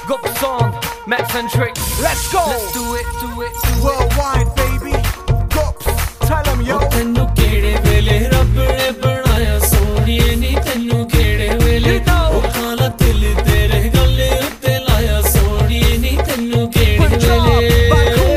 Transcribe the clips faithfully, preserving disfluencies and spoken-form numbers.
Got the song, Matt-Centric. Let's go. Let's do it, do it, do it. Worldwide, baby. Gops, tell them, yo. ਤੈਨੂੰ ਕਿਹੜੇ ਵੇਲੇ ਰੱਬ ਨੇ ਬਣਾਇਆ ਸੋਹਣੀਏ ਨੀ ਤੈਨੂੰ ਕਿਹੜੇ ਵੇਲੇ ਉਹ ਖਾਲਾ ਦਿਲ ਤੇਰੇ ਗੱਲੇ ਉੱਤੇ ਲਾਇਆ ਸੋਹਣੀਏ ਨੀ ਤੈਨੂੰ ਕਿਹੜੇ ਵੇਲੇ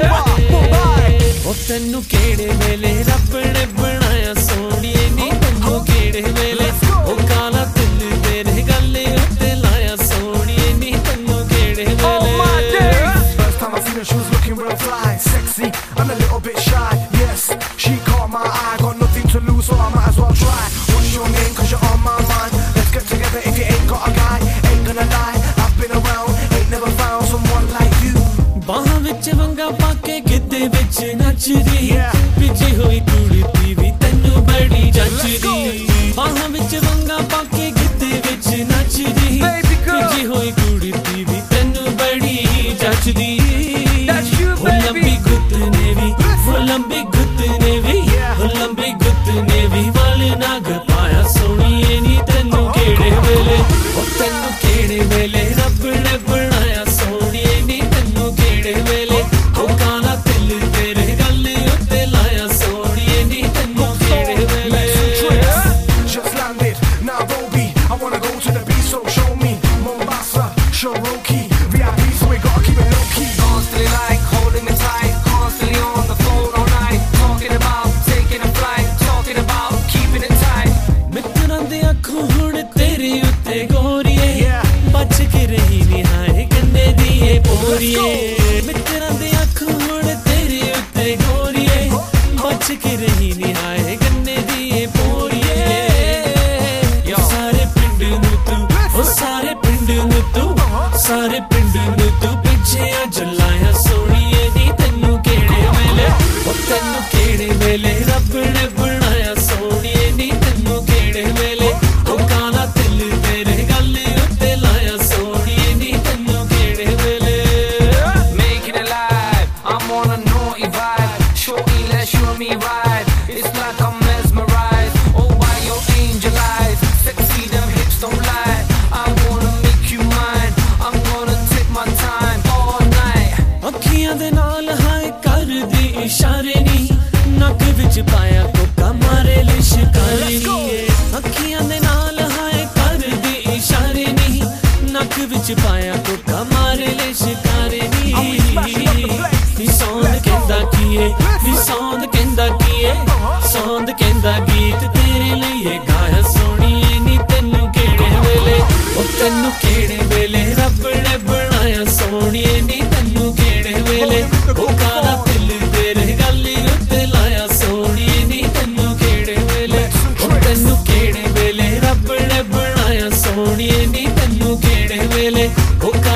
ਉਹ ਤੈਨੂੰ ਕਿਹੜੇ ਵੇਲੇ ਰੱਬ ਨੇ ਬਣਾਇਆ ਸੋਹਣੀਏ ਨੀ ਤੈਨੂੰ ਕਿਹੜੇ ਵੇਲੇ ਉਹ ਖਾਲਾ ਦਿਲ ਤੇਰੇ ਗੱਲੇ ਉੱਤੇ ਲਾਇਆ ਸੋਹਣੀਏ ਨੀ ਤੈਨੂੰ ਕਿਹੜੇ ਵੇਲੇ First time I seen her, she was looking real fly, sexy and a little bit shy. Yes, she caught my eye, got nothing to lose, so I might as well try. What's your name? Cause you're on my mind. Let's get together if you ain't got a guy. Ain't gonna lie, I've been around, ain't never found someone like you. ਬਾਹਾਂ ਵਿੱਚ ਵੰਗਾ ਪਾ ਕੇ ਗਿੱਧੇ ਵਿੱਚ ਨੱਚਦੀ ਭਿੱਜੀ ਹੋਈ ਕੁੜੀ ਵੀ ਤੈਨੂੰ ਬੜੀ ਜੱਚਦੀ ਬਾਹਾਂ ਵਿੱਚ ਵੰਗਾ ਪਾ ਕੇ ਗਿੱਧੇ ਵਿੱਚ ਨੱਚਦੀ ਭਿੱਜੀ ਹੋਈ ਕੁੜੀ ਵੀ ਤੈਨੂੰ ਬੜੀ ਜੱਚਦੀ ਉਹ ਲੰਬੀ ਗੁੱਤ ਨੇ ਵੀ ਉਹ ਲੰਬੀ ਗੁੱਤ ਨੇ ਵੀ ਉਹ ਲੰਬੀ ਗੁੱਤ ਨੇ ਵੀ ਵਾਲ ਨਾਗ ਪਾਇਆ ਸੋਹਣੀਏ ਨੀ ਤੈਨੂੰ ਕਿਹੜੇ ਵੇਲੇ ਉਹ ਤੈਨੂੰ ਕਿਹੜੇ ਵੇਲੇ ਰੱਬ ਨੇ ਬਣਾਇਆ ਸੋਹਣੀਏ ਨੀ ਤੈਨੂੰ ਕਿਹੜੇ ਵੇਲੇ ਉਹ ਕਾਲਾ ਦਿਲ ਤੇਰੇ ਗੱਲੇ ਉੱਤੇ ਲਾਇਆ ਸੋਹਣੀਏ ਨੀ ਤੈਨੂੰ ਕਿਹੜੇ ਵੇਲੇ Just landed, Nairobi. I wanna go to the beach, so show me Mombasa, Cherokee, V I P, so we gotta keep it low key. Constantly like holding me tight, constantly on the phone all night, talking about taking a flight, talking about keeping it tight. ਮਿੱਤਰਾਂ ਦੇ ਅੱਖੋਂ ਹੁਣ ਤੇਰੇ ਉੱਤੇ ਗੋਰੀਏ ਬਚ ਕੇ ਰਹੀ ਨਿਹਾਏ ਕੰਨੇ ਦੀ ਏ ਪੋਰੀਏ ਮਿੱਤਰਾਂ ਦੇ ਅੱਖੋਂ ਹੁਣ ਤੇਰੇ ਉੱਤੇ ਗੋਰੀਏ ਬਚ ਕੇ ਰਹੀ ਨਿਹਾਏ ਕੰਨੇ ਦੀ ਏ ਪੋਰੀਏ ਉਹ ਸਾਰੇ ਪਿੰਡ ਨੂੰ ਤੂੰ ਉਹ ਸਾਰੇ ਪਿੰਡ ਨੂੰ ਤੂੰ ਸਾਰੇ ਪਿੰਡ ਨੂੰ ਤੂੰ ਪਿੱਛੇ ਆ ਜਲਾਇਆ ਸੋਹਣੀਏ ਨੀ ਤੈਨੂੰ ਕਿਹੜੇ ਵੇਲੇ ਉਹ ਤੈਨੂੰ ਕਿਹੜੇ ਵੇਲੇ ਰੱਬ ਨੇ ਬਣਾਇਆ ਸੋਹਣੀਏ ਨੀ ਤੈਨੂੰ ਕਿਹੜੇ ਵੇਲੇ ਉਹ ਕਾਲਾ ਦਿਲ ਤੇਰੇ ਗੱਲੇ ਉੱਤੇ ਲਾਇਆ ਸੋਹਣੀਏ ਨੀ ਤੈਨੂੰ ਕਿਹੜੇ ਵੇਲੇ Making it live, I'm on a naughty vibe. Shorty, let's show me ride. It's like I'm mesmerized. Oh, by your angel eyes, sexy, them hips don't lie. I wanna make you mine. I'm gonna take my time all night. ਅੱਖੀਆਂ ਦੇ ਨਾਲ ਹਾਏ ਕਰਦੀ ਇਸ਼ਾਰੇ ਨੀ ਨੱਕ ਵਿੱਚ ਪਾਇਆ ਕੋਕਾ ਮਾਰੇ ਲਿਸ਼ਕਾਰੇ ਨੀ ਅੱਖੀਆਂ ਦੇ ਨਾਲ ਹਾਏ ਕਰਦੀ ਇਸ਼ਾਰੇ ਨੀ ਨੱਕ ਵਿੱਚ ਪਾਇਆ ਕੋਕਾ ਮਾਰੇ ਲਿਸ਼ਕਾਰੇ ਨੀ ਨੀ ਸੌਂਦ ਕਹਿੰਦਾ ਕੀਏ ਨੀ ਸੌਂਦ ਕਹਿੰਦਾ ਕੀਏ ਸੌਂਦ ਕਹਿੰਦਾ ਗੀਤ ਤੇਰੇ ਲਈ ਇਹ ਗਾਇਆ ਸੋਹਣੀਏ ਨੀ ਤੈਨੂੰ ਕਿਹੜੇ ਵੇਲੇ ਉਹ ਤੈਨੂੰ ਕਿਹੜੇ ਵੇਲੇ ਰੱਬ ਨੇ ਬਣਾਇਆ ਸੋਹਣੀਏ ਨੀ ਤੈਨੂੰ ਕਿਹੜੇ ਵੇਲੇ ਉਹ ਕਾਲਾ ਦਿਲ ਤੇਰੇ ਗੱਲੇ ਉੱਤੇ ਲਾਇਆ ਸੋਹਣੀਏ ਨੀ ਤੈਨੂੰ ਕਿਹੜੇ ਵੇਲੇ ਉਹ ਤੈਨੂੰ ਕਿਹੜੇ ਵੇਲੇ ਰੱਬ ਨੇ ਬਣਾਇਆ ਸੋਹਣੀਏ ਨੀ ਤੈਨੂੰ ਕਿਹੜੇ ਵੇਲੇ ਉਹ